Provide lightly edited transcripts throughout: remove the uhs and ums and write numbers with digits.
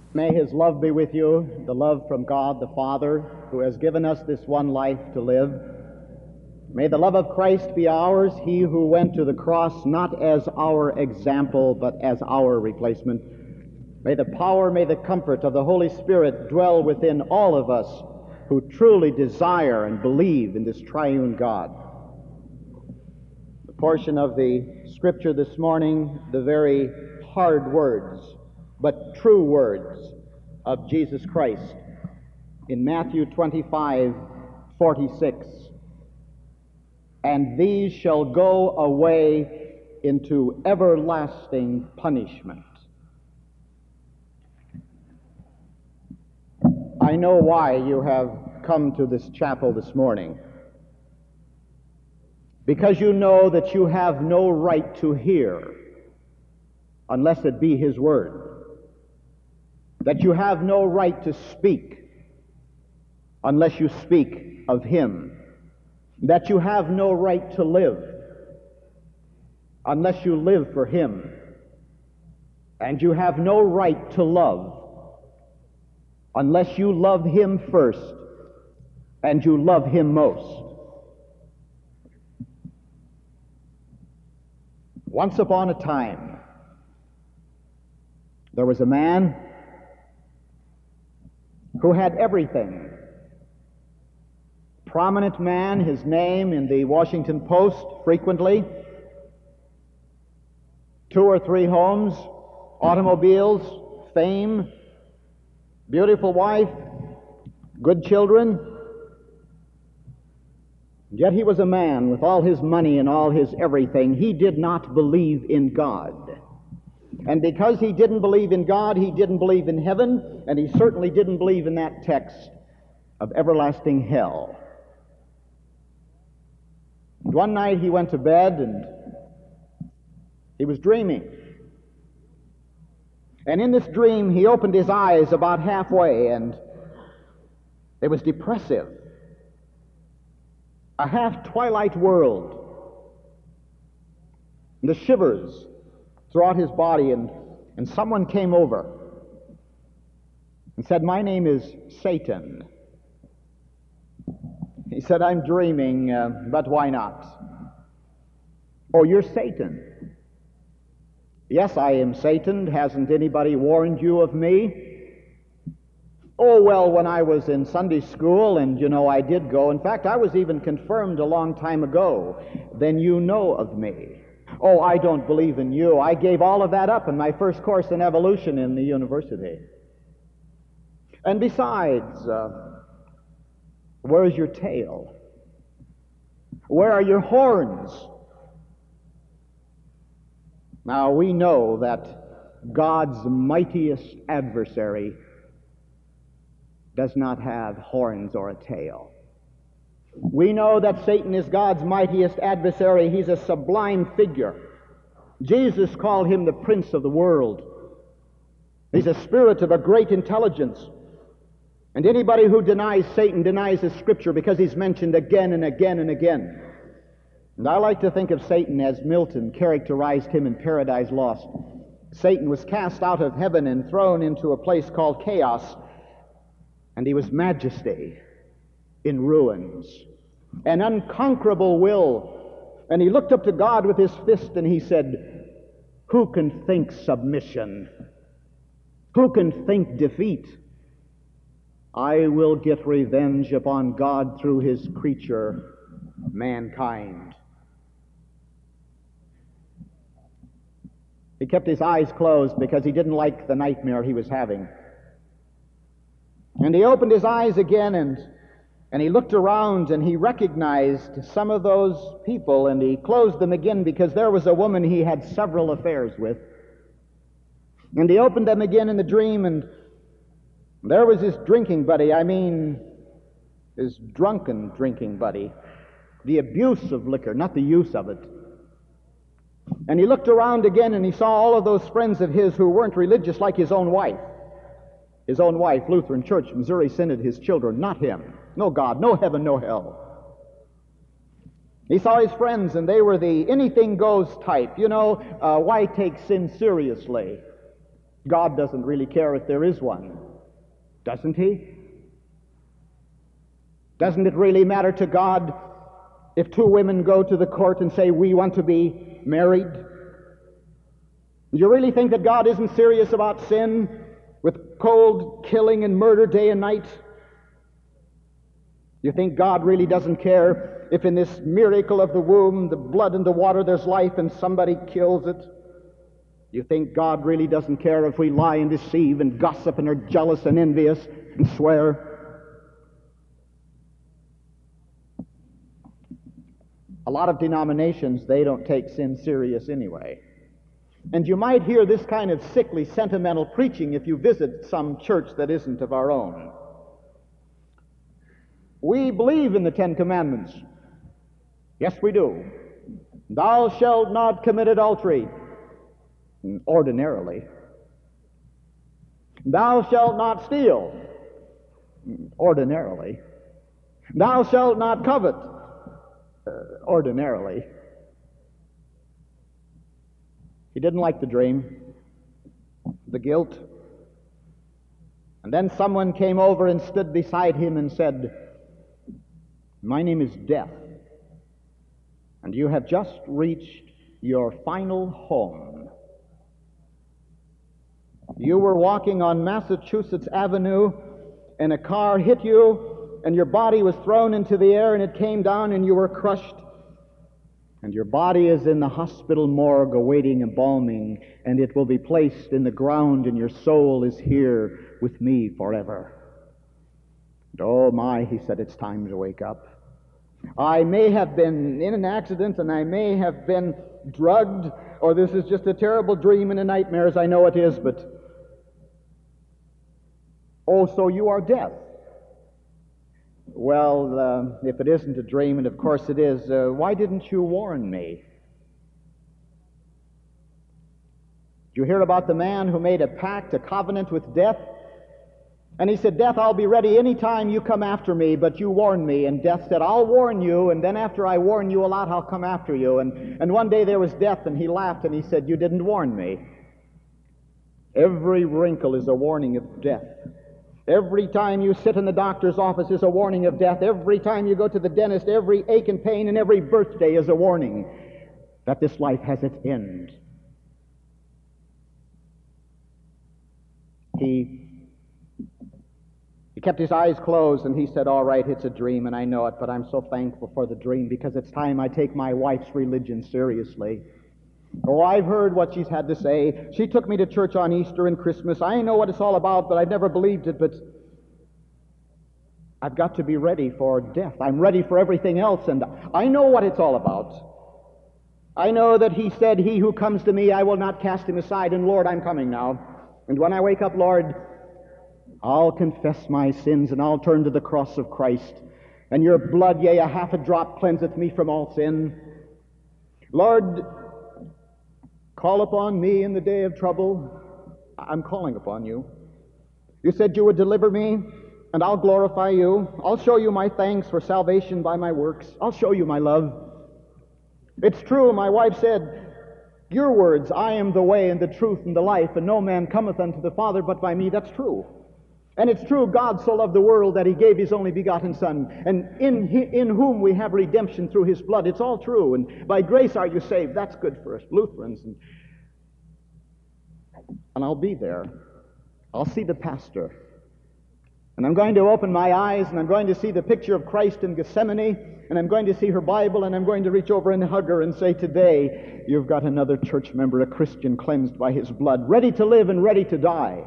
May His love be with you, the love from God the Father, who has given us this one life to live. May the love of Christ be ours, He who went to the cross not as our example, but as our replacement. May the power, may the comfort of the Holy Spirit dwell within all of us who truly desire and believe in this triune God. The portion of the Scripture this morning, the very hard words, but true words of Jesus Christ in Matthew 25:46. And these shall go away into everlasting punishment. I know why you have come to this chapel this morning. Because you know that you have no right to hear unless it be His Word. That you have no right to speak unless you speak of Him. That you have no right to live unless you live for Him. And you have no right to love unless you love Him first and you love Him most. Once upon a time, there was a man who had everything. Prominent man, his name in the Washington Post frequently. 2 or 3 homes, automobiles, fame, beautiful wife, good children. Yet he was a man with all his money and all his everything. He did not believe in God. And because he didn't believe in God, he didn't believe in heaven, and he certainly didn't believe in that text of everlasting hell. And one night he went to bed and he was dreaming. And in this dream he opened his eyes about halfway, and it was depressive. A half-twilight world. The shivers throughout his body, and someone came over and said, "My name is Satan." He said, "I'm dreaming, but why not?" "Oh, you're Satan." "Yes, I am Satan. Hasn't anybody warned you of me?" "Oh, well, when I was in Sunday school, and I did go. In fact, I was even confirmed a long time ago. Then you know of me." "Oh, I don't believe in you. I gave all of that up in my first course in evolution in the university. And besides, where's your tail? Where are your horns?" Now, we know that God's mightiest adversary does not have horns or a tail. We know that Satan is God's mightiest adversary. He's a sublime figure. Jesus called him the prince of the world. He's a spirit of a great intelligence. And anybody who denies Satan denies the Scripture, because he's mentioned again and again and again. And I like to think of Satan as Milton characterized him in Paradise Lost. Satan was cast out of heaven and thrown into a place called chaos, and he was majesty in ruins, an unconquerable will. And he looked up to God with his fist and he said, "Who can think submission? Who can think defeat? I will get revenge upon God through his creature, mankind." He kept his eyes closed because he didn't like the nightmare he was having. And he opened his eyes again, and he looked around, and he recognized some of those people, and he closed them again because there was a woman he had several affairs with. And he opened them again in the dream, and there was his drinking buddy, his drunken drinking buddy, the abuse of liquor, not the use of it. And he looked around again, and he saw all of those friends of his who weren't religious, like his own wife. His own wife, Lutheran Church, Missouri Synod, his children, not him. No God, no heaven, no hell. He saw his friends, and they were the anything goes type. Why take sin seriously? God doesn't really care if there is one, doesn't He? Doesn't it really matter to God if two women go to the court and say, we want to be married? Do you really think that God isn't serious about sin with cold killing and murder day and night? You think God really doesn't care if in this miracle of the womb, the blood and the water, there's life and somebody kills it? You think God really doesn't care if we lie and deceive and gossip and are jealous and envious and swear? A lot of denominations, they don't take sin serious anyway. And you might hear this kind of sickly, sentimental preaching if you visit some church that isn't of our own. We believe in the Ten Commandments. Yes, we do. Thou shalt not commit adultery. Ordinarily. Thou shalt not steal. Ordinarily. Thou shalt not covet. Ordinarily. He didn't like the dream, the guilt. And then someone came over and stood beside him and said, my name is Death, and you have just reached your final home. You were walking on Massachusetts Avenue, and a car hit you, and your body was thrown into the air, and it came down, and you were crushed. And your body is in the hospital morgue awaiting embalming, and it will be placed in the ground, and your soul is here with me forever. And oh my, he said, it's time to wake up. I may have been in an accident, and I may have been drugged, or this is just a terrible dream and a nightmare, as I know it is, but oh, so you are Death. Well, if it isn't a dream, and of course it is, why didn't you warn me? Did you hear about the man who made a pact, a covenant with Death? And he said, Death, I'll be ready any time you come after me, but you warn me. And Death said, I'll warn you, and then after I warn you a lot, I'll come after you. And one day there was Death, and he laughed, and he said, you didn't warn me. Every wrinkle is a warning of death. Every time you sit in the doctor's office is a warning of death. Every time you go to the dentist, every ache and pain and every birthday is a warning that this life has its end. He kept his eyes closed, and he said, all right, it's a dream, and I know it, but I'm so thankful for the dream because it's time I take my wife's religion seriously. Oh, I've heard what she's had to say. She took me to church on Easter and Christmas. I know what it's all about, but I've never believed it, but I've got to be ready for death. I'm ready for everything else, and I know what it's all about. I know that he said, he who comes to me, I will not cast him aside, and Lord, I'm coming now. And when I wake up, Lord, I'll confess my sins, and I'll turn to the cross of Christ. And your blood, yea, a half a drop, cleanseth me from all sin. Lord, call upon me in the day of trouble. I'm calling upon you. You said you would deliver me, and I'll glorify you. I'll show you my thanks for salvation by my works. I'll show you my love. It's true, my wife said, your words, I am the way and the truth and the life, and no man cometh unto the Father but by me. That's true. And it's true, God so loved the world that he gave his only begotten Son, and in whom we have redemption through his blood. It's all true, and by grace are you saved. That's good for us Lutherans. And I'll be there. I'll see the pastor. And I'm going to open my eyes, and I'm going to see the picture of Christ in Gethsemane, and I'm going to see her Bible, and I'm going to reach over and hug her and say, today you've got another church member, a Christian cleansed by his blood, ready to live and ready to die.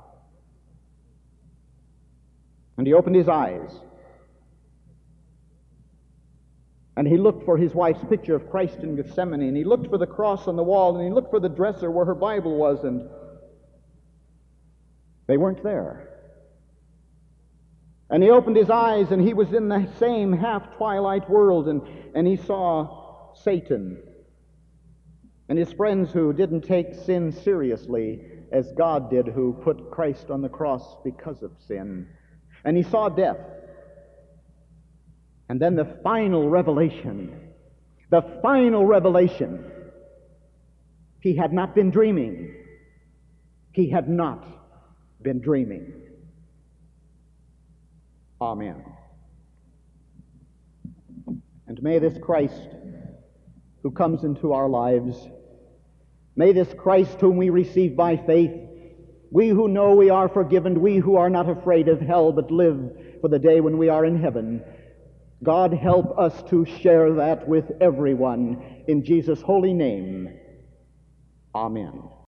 And he opened his eyes, and he looked for his wife's picture of Christ in Gethsemane, and he looked for the cross on the wall, and he looked for the dresser where her Bible was, and they weren't there. And he opened his eyes, and he was in the same half-twilight world, and he saw Satan and his friends who didn't take sin seriously as God did, who put Christ on the cross because of sin. And he saw death. And then the final revelation. He had not been dreaming. he had not been dreaming. Amen. And may this Christ who comes into our lives, may this Christ whom we receive by faith, we who know we are forgiven, we who are not afraid of hell but live for the day when we are in heaven, God help us to share that with everyone. In Jesus' holy name, amen.